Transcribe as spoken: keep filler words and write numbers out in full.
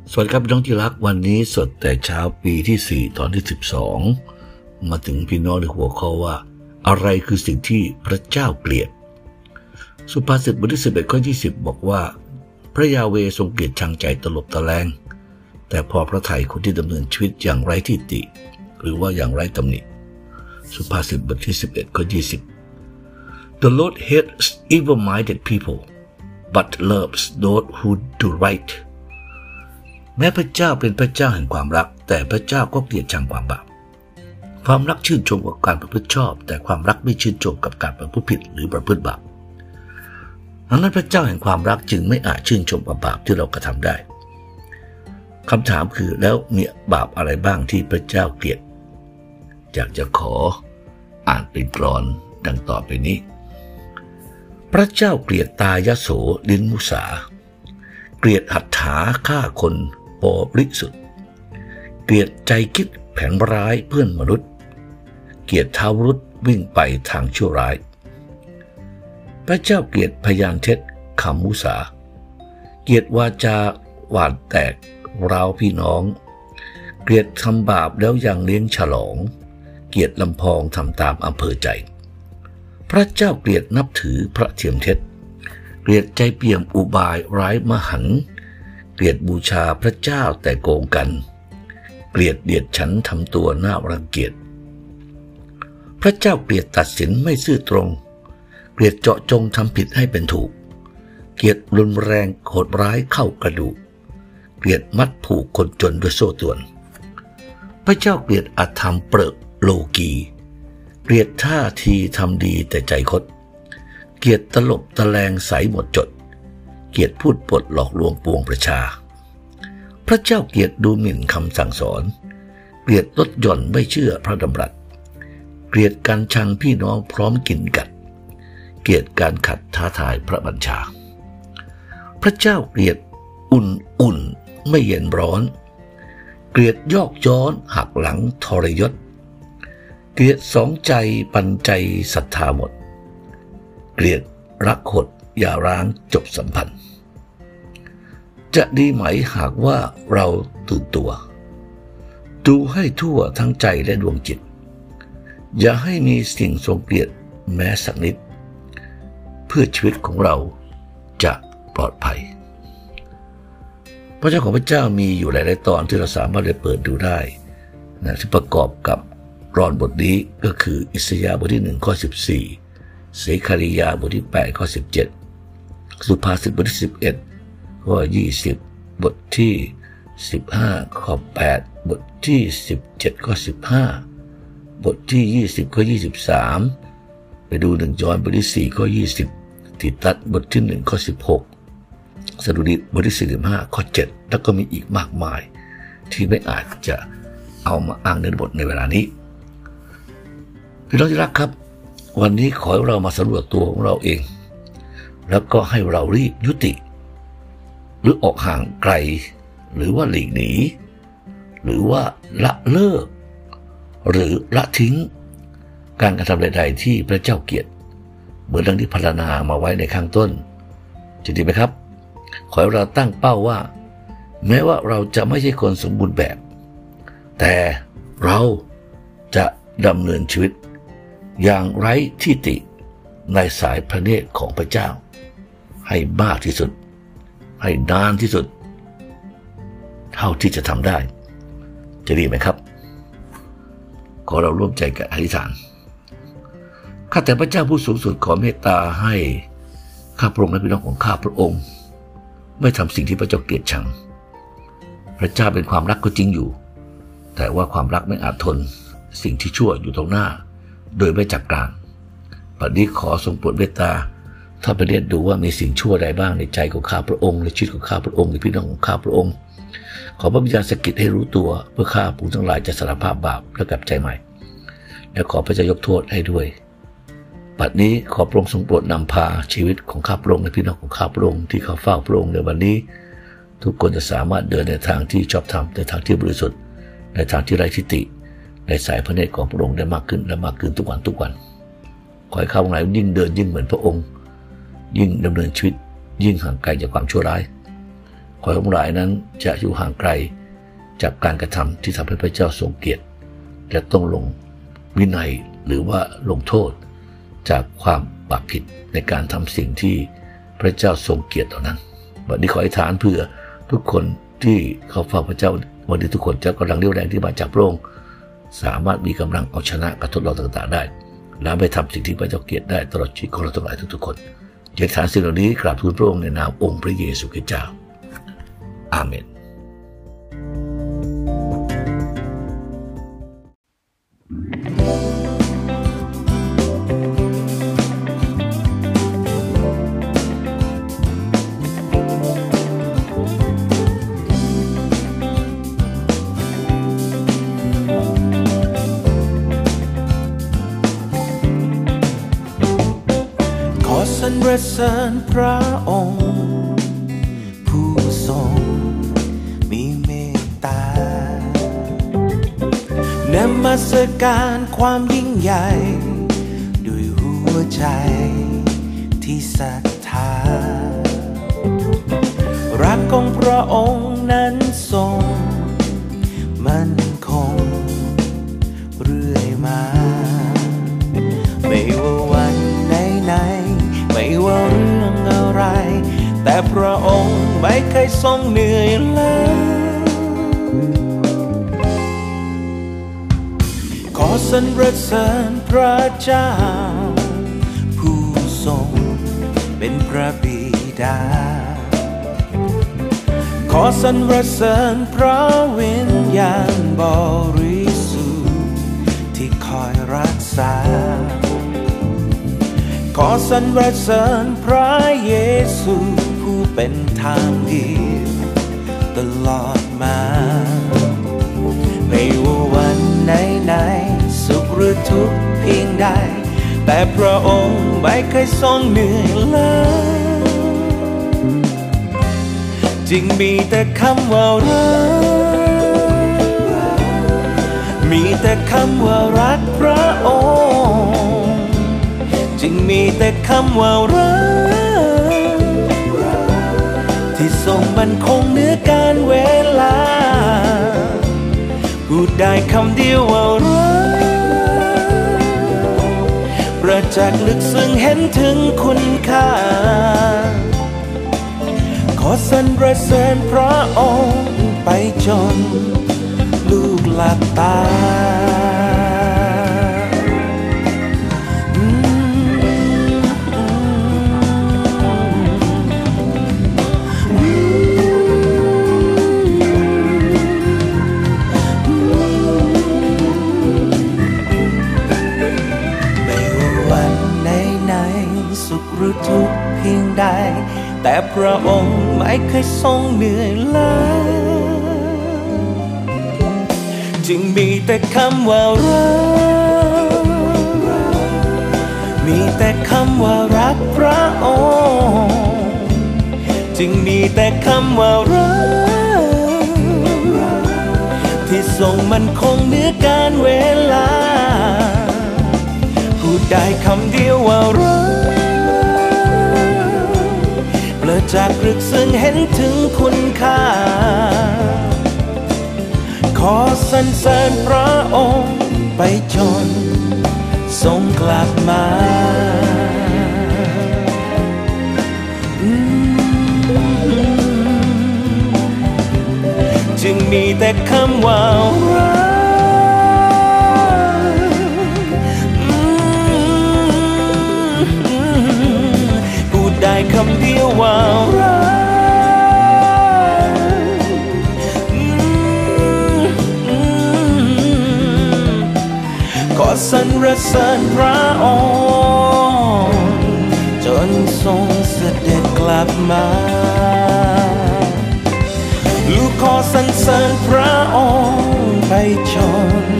สวัสดีครับพี่น้องที่รักวันนี้สดแต่เช้าปีที่สี่ตอนที่สิบสองมาถึงพี่น้องในหัวข้อว่าอะไรคือสิ่งที่พระเจ้าเกลียดสุภาษิตบทที่สิบเอ็ดข้อยี่สิบบอกว่าพระยาเวห์ทรงเกลียดชังใจตลบตะแลงแต่พอพระทัยคนที่ดำเนินชีวิตอย่างไร้ที่ติหรือว่าอย่างไร้ตำหนิสุภาษิตบทที่สิบเอ็ดข้อยี่สิบ The Lord hates evil-minded people but loves those who do rightแม้พระเจ้าเป็นพระเจ้าแห่งความรักแต่พระเจ้าก็เกลียดชังความบาปความรักชื่นชมกับการประพฤติชอบแต่ความรักไม่ชื่นชมกับการประพฤติผิดหรือประพฤติบาปดังนั้นพระเจ้าแห่งความรักจึงไม่อาจชื่นชมกับบาปที่เรากระทำได้คำถามคือแล้วมีบาปอะไรบ้างที่พระเจ้าเกลียดอยากจะขออ่านเป็นกลอนดังต่อไปนี้พระเจ้าเกลียดตายโสลิ้นมุสาเกลียดหัตถาฆ่าคนบริสุทธิ์เกลียดใจคิดแผนร้ายเพื่อนมนุษย์เกลียดเท้ารุดวิ่งไปทางชั่วร้ายพระเจ้าเกลียดพยานเท็จคำมุสาเกลียดวาจาหวานแตกราวพี่น้องเกลียดทำบาปแล้วยังเลี้ยงฉลองเกลียดลำพองทำตามอำเภอใจพระเจ้าเกลียดนับถือพระเทียมเท็จเกลียดใจเปี่ยมอุบายร้ายมหันต์เกลียดบูชาพระเจ้าแต่โกงกันเกลียดเดียดฉันทำตัวน่ารังเกียจพระเจ้าเกลียดตัดสินไม่ซื่อตรงเกลียดเจาะจงทำผิดให้เป็นถูกเกลียดรุนแรงโหดร้ายเข้ากระดูกเกลียดมัดผูกคนจนด้วยโซ่ตรวนพระเจ้าเกลียดอธรรมเปรอะโลกีเกลียดท่าทีทำดีแต่ใจคดเกลียดตลบตะแลงใสหมดจดเกลียดพูดปดหลอกลวงปวงประชาพระเจ้าเกลียดดูหมิ่นคำสั่งสอนเกลียดลดหย่อนไม่เชื่อพระดำรัสเกลียดการชังพี่น้องพร้อมกินกัดเกลียดการขัดท้าทายพระบัญชาพระเจ้าเกลียดอุ่นๆไม่เย็นร้อนเกลียดยอกย้อนหักหลังทรยศเกลียดสองใจปันใจศรัทธาหมดเกลียดรักหดอย่าร้างจบสัมพันธ์จะดีไหมหากว่าเราตื่นตัวดูให้ทั่วทั้งใจและดวงจิตอย่าให้มีสิ่งทรงเกลียดแม้สักนิดเพื่อชีวิตของเราจะปลอดภัยพระเจ้าของพระเจ้ามีอยู่หลายๆตอนที่เราสามารถได้เปิดดูได้นะที่ประกอบกับกลอนบทนี้ก็คืออิสยาห์บทที่หนึ่งข้อสิบสี่เสคาริยาบทที่แปดข้อสิบเจ็ดสุภาษิตบทที่สิบเอ็ดข้อยี่สิบบทที่สิบห้าข้อแปดบทที่สิบเจ็ดข้อสิบห้าบทที่ยี่สิบข้อยี่สิบสามไปดูหนึ่งยอห์นบทที่สี่ข้อยี่สิบติตัสบทที่หนึ่งข้อสิบหกสดุดีบทที่สี่สิบห้าข้อเจ็ดแล้วก็มีอีกมากมายที่ไม่อาจจะเอามาอ้างในบทในเวลานี้พี่น้องที่รักครับวันนี้ขอให้เรามาสำรวจตัวของเราเองแล้วก็ให้เรารีบยุติหรือออกห่างไกลหรือว่าหลีกหนีหรือว่าละเลิกหรือละทิ้งการกระทำใดๆที่พระเจ้าเกลียดเหมือนดังที่พรรณนามาไว้ในข้างต้นจะดีไหมครับขอให้เราตั้งเป้าว่าแม้ว่าเราจะไม่ใช่คนสมบูรณ์แบบแต่เราจะดำเนินชีวิตอย่างไร้ที่ติในสายพระเนตรของพระเจ้าให้มากที่สุดให้นานที่สุดเท่าที่จะทำได้จะดีไหมครับขอเราร่วมใจกันอธิษฐานข้าแต่พระเจ้าผู้สูงสุดขอเมตตาให้ข้าพระองค์และพี่น้องของข้าพระองค์ไม่ทำสิ่งที่พระเจ้าเกลียดชังพระเจ้าเป็นความรักก็จริงอยู่แต่ว่าความรักไม่อาจทนสิ่งที่ชั่วอยู่ตรงหน้าโดยไม่จัดการบัดนี้ขอทรงโปรดเมตตาถ้าไปเรียนดูว่ามีสิ่งชั่วใดบ้างในใจของข้าพระองค์ในชีวิตของข้าพระองค์ในพี่น้องของข้าพระองค์ขอพระวิญญาณสกิดให้รู้ตัวเพื่อข้าผู้ทั้งหลายจะสารภาพบาปและกลับใจใหม่และขอพระเจ้ายกโทษให้ด้วยบัดนี้ขอพระองค์ทรงโปรดนำพาชีวิตของข้าพระองค์และพี่น้องของข้าพระองค์ที่เขาเฝ้าพระองค์ในวันนี้ทุกคนจะสามารถเดินในทางที่ชอบธรรมในทางที่บริสุทธิ์ในทางที่ไร้ทิฏฐิในสายพระเนตรของพระองค์ได้มากขึ้นและมากขึ้นทุกวันทุกวันขอให้ข้าพระองค์ยิ่งเดินยิ่งเหมือนพระองค์ยิ่งดำเนินชีวิตยิ่งห่างไกลจากความชั่วร้ายขขอให้ทั้งหลายนั้นจะอยู่ห่างไกลจากการกระทำที่ทำให้พระเจ้าทรงเกลียดและต้องลงวินัยหรือว่าลงโทษจากความบาปผิดในการทำสิ่งที่พระเจ้าทรงเกลียดเหล่านั้นวันนี้ขออธิษฐานเพื่อทุกคนที่เขาเฝ้าพระเจ้าวันนี้ทุกคนจะกำลังเรี่ยวแรงที่มาจากพระองค์สามารถมีกำลังเอาชนะกับทดลองต่างๆได้และไม่ทำสิ่งที่พระเจ้าเกลียดได้ตลอดชีวิตของเราทั้งหลายทุกๆคนอธิษฐานสิ่งเหล่านี้กราบทูลพระองค์ในนามองค์พระเยซูคริสต์เจ้าอาเมนสรรเสริญพระองค์ผู้ทรงมีเมตตานมัสการความยิ่งใหญ่ด้วยหัวใจที่ศรัทธารักของพระองค์นั้นทรงมั่นคงเรื่อยมาไม่ว่าวันไหนๆไม่ว่าเรื่องอะไรแต่พระองค์ไม่เคยทรงเหนื่อยล้าขอสรรเสริญพระเจ้าผู้ทรงเป็นพระบิดาขอสรรเสริญพระวิญญาณบริสุทธิ์ที่คอยรักษาขอสรรเสริญพระเยซูผู้เป็นทางเดียวตลอดมาไม่ว่าวันไหนๆสุขหรือทุกข์เพียงใดแต่พระองค์ไม่เคยทรงเหนื่อยล้าจึงมีแต่คำว่ารักมีแต่คำว่ารักพระองค์จึงมีแต่คำว่ารักที่ทรงมั่นคงเหนือการเวลาพูดได้คำเดียวว่ารักประจักษ์ลึกซึ้งเห็นถึงคุณค่าขอสรรเสริญพระองค์ไปจนลูกหลับตาหรือทุกข์เพียงใดแต่พระองค์ไม่เคยทรงเหนื่อยล้าจึงมีแต่คำว่ารักมีแต่คำว่ารักพระองค์จึงมีแต่คำว่ารักที่ทรงมั่นคงเหนือการเวลาพูดได้คำเดียวว่ารักประจักษ์ลึกซึ้งเห็นถึงคุณค่าขอสรรเสริญพระองค์ไปจนทรงกลับมาจึงมีแต่คำว่ารักได้คำเดียวว่ารักขอสรรเสริญพระองค์จนทรงเสด็จกลับมาลูกขอสรรเสริญพระองค์ไปจน